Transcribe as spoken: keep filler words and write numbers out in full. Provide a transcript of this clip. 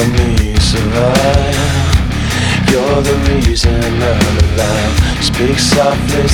help me survive. You're the reason I'm alive. Speak softly,